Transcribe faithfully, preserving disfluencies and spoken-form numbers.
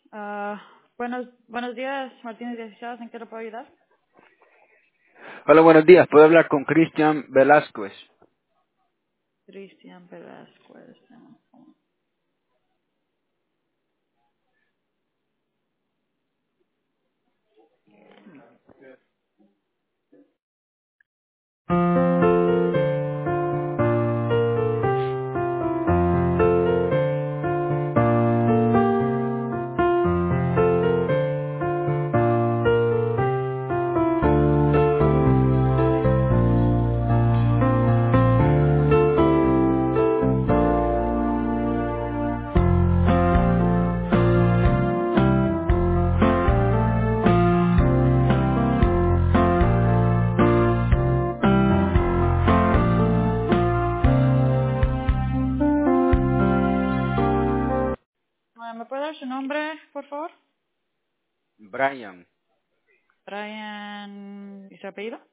Ah, buenos, buenos días, Martínez dieciséis, ¿en qué le puedo ayudar? Hola, buenos días. ¿Puedo hablar con Cristian Velázquez? Cristian Velázquez. Ah, ¿Me puede dar su nombre, por favor? Brian. Brian, ¿y su apellido?